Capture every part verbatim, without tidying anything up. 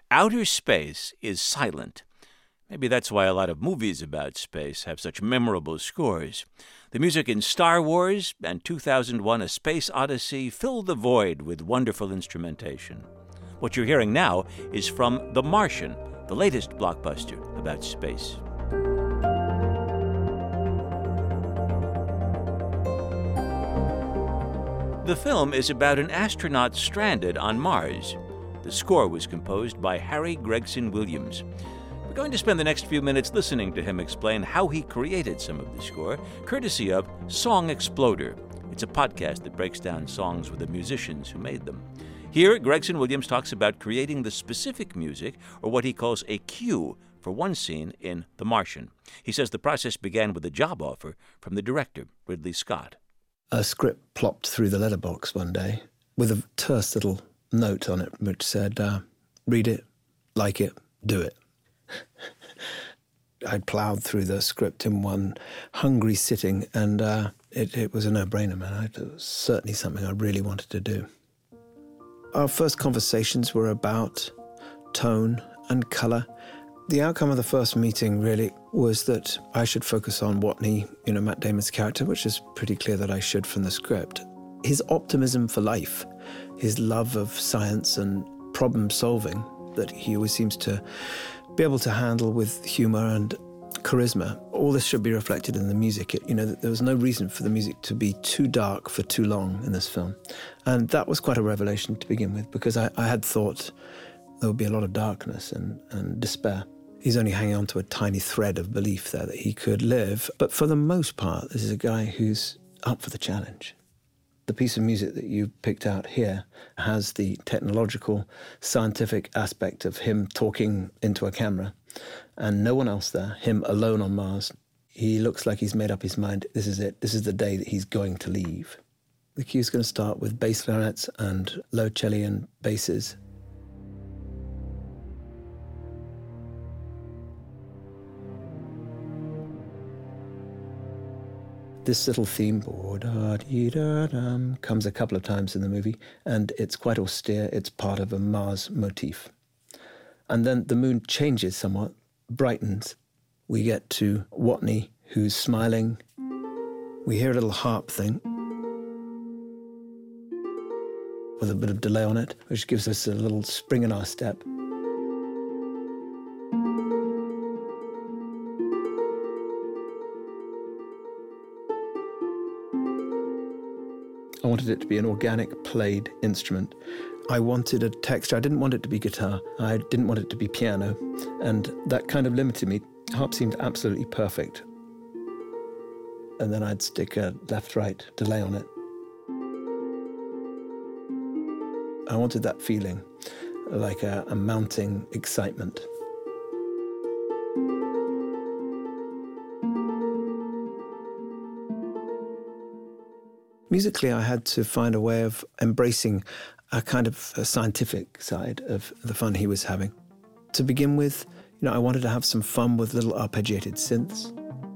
Outer space is silent. Maybe that's why a lot of movies about space have such memorable scores. The music in Star Wars and two thousand one A Space Odyssey filled the void with wonderful instrumentation. What you're hearing now is from The Martian, the latest blockbuster about space. The film is about an astronaut stranded on Mars. The score was composed by Harry Gregson Williams. We're going to spend the next few minutes listening to him explain how he created some of the score, courtesy of Song Exploder. It's a podcast that breaks down songs with the musicians who made them. Here, Gregson Williams talks about creating the specific music, or what he calls a cue, for one scene in The Martian. He says the process began with a job offer from the director, Ridley Scott. A script plopped through the letterbox one day with a terse little note on it which said, uh, read it, like it, do it. I'd ploughed through the script in one hungry sitting, and uh, it, it was a no-brainer, man. It was certainly something I really wanted to do. Our first conversations were about tone and colour. The outcome of the first meeting really was that I should focus on Watney, you know, Matt Damon's character, which is pretty clear that I should from the script. His optimism for life, his love of science and problem solving that he always seems to be able to handle with humour and charisma. All this should be reflected in the music. It, you know, there was no reason for the music to be too dark for too long in this film. And that was quite a revelation to begin with, because I, I had thought there would be a lot of darkness and, and despair. He's only hanging on to a tiny thread of belief there that he could live. But for the most part, this is a guy who's up for the challenge. The piece of music that you picked out here has the technological, scientific aspect of him talking into a camera and no one else there, him alone on Mars. He looks like he's made up his mind. This is it. This is the day that he's going to leave. The cue's going to start with bass clarinets and low cellian basses. This little theme, comes a couple of times in the movie, and it's quite austere. It's part of a Mars motif. And then the moon changes somewhat, brightens. We get to Watney, who's smiling. We hear a little harp thing with a bit of delay on it, which gives us a little spring in our step. I wanted it to be an organic, played instrument. I wanted a texture. I didn't want it to be guitar. I didn't want it to be piano. And that kind of limited me. Harp seemed absolutely perfect. And then I'd stick a left-right delay on it. I wanted that feeling, like a, a mounting excitement. Musically, I had to find a way of embracing a kind of a scientific side of the fun he was having. To begin with, you know, I wanted to have some fun with little arpeggiated synths.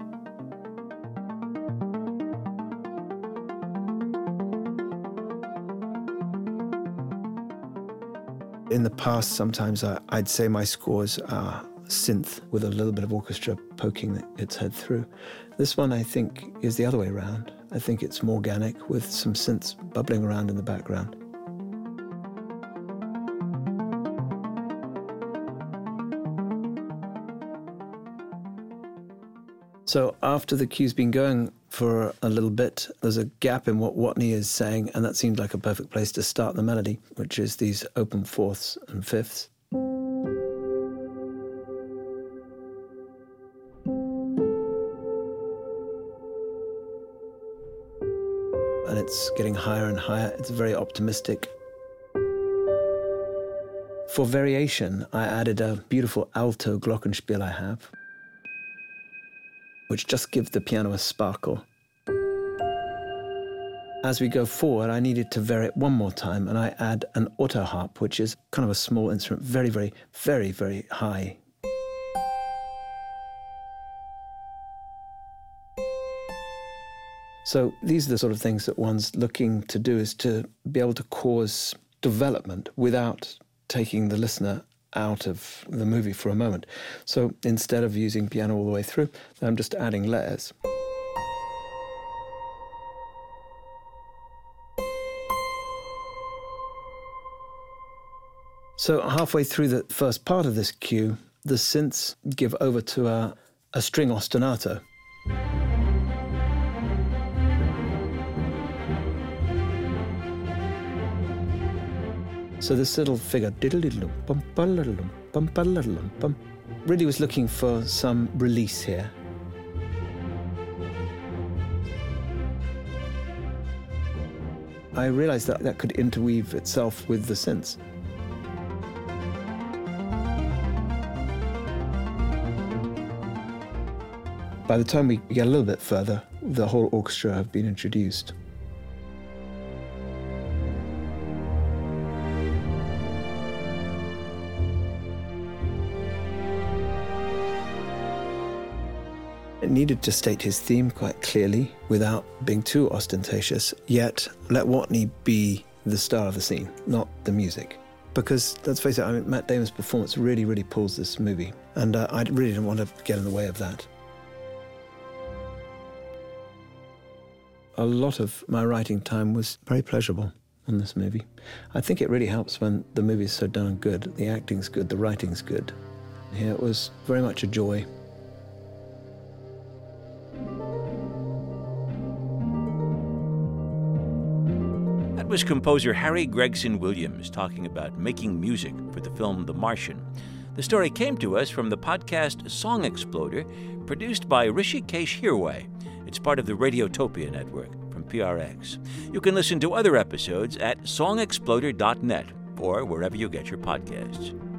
In the past, sometimes I, I'd say my scores are synth with a little bit of orchestra poking its head through. This one, I think, is the other way around. I think it's more organic with some synths bubbling around in the background. So after the cue's been going for a little bit, there's a gap in what Watney is saying, and that seemed like a perfect place to start the melody, which is these open fourths and fifths. And it's getting higher and higher. It's very optimistic. For variation, I added a beautiful alto glockenspiel I have, which just gives the piano a sparkle. As we go forward, I needed to vary it one more time, and I add an auto harp, which is kind of a small instrument, very, very, very, very high. So these are the sort of things that one's looking to do, is to be able to cause development without taking the listener out of the movie for a moment. So instead of using piano all the way through, I'm just adding layers. So halfway through the first part of this cue, the synths give over to a, a string ostinato. So this little figure, really was looking for some release here. I realized that that could interweave itself with the synths. By the time we get a little bit further, the whole orchestra have been introduced. It needed to state his theme quite clearly without being too ostentatious, yet let Watney be the star of the scene, not the music. Because, let's face it, I mean, Matt Damon's performance really, really pulls this movie, and uh, I really didn't want to get in the way of that. A lot of my writing time was very pleasurable on this movie. I think it really helps when the movie is so darn good. The acting's good, the writing's good. Here it was very much a joy. That was composer Harry Gregson Williams talking about making music for the film The Martian. The story came to us from the podcast Song Exploder, produced by Rishikesh Hirway. It's part of the Radiotopia network from P R X. You can listen to other episodes at song exploder dot net or wherever you get your podcasts.